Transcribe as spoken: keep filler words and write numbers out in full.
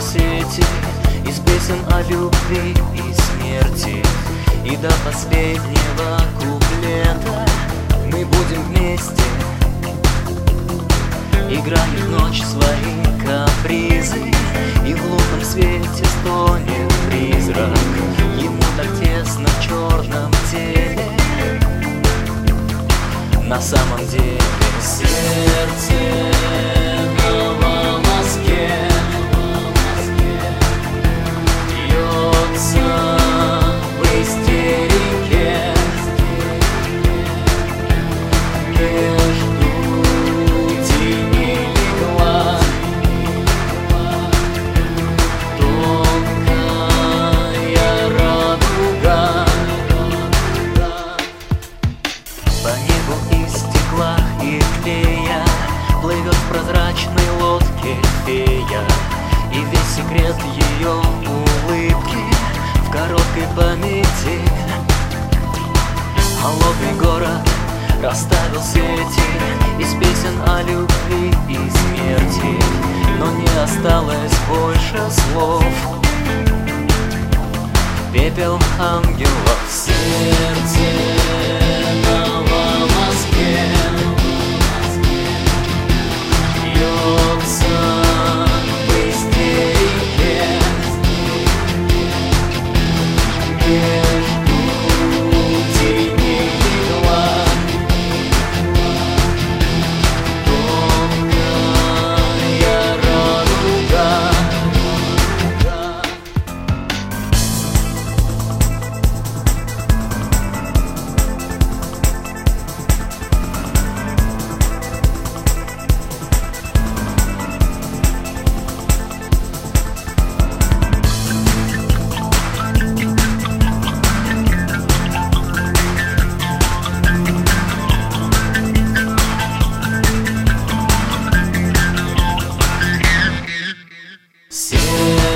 сети из песен о любви и смерти. И до последнего куплета мы будем вместе, играли в ночь свои капризы. И в лунном свете стонет призрак, ему так тесно в черном теле. На самом деле сердце на волоске бьется в истерике между тенями глаз. Тонкая радуга по небу из стекла и клея плывет в прозрачной лодке фея. И весь секрет ее улыбки в короткой памяти. Холодный город расставил сети из песен о любви и смерти, но не осталось больше слов. Пепел ангелов в сердце на волоске бьется в истерике между тенями глаз. Тонкая радуга. Сердце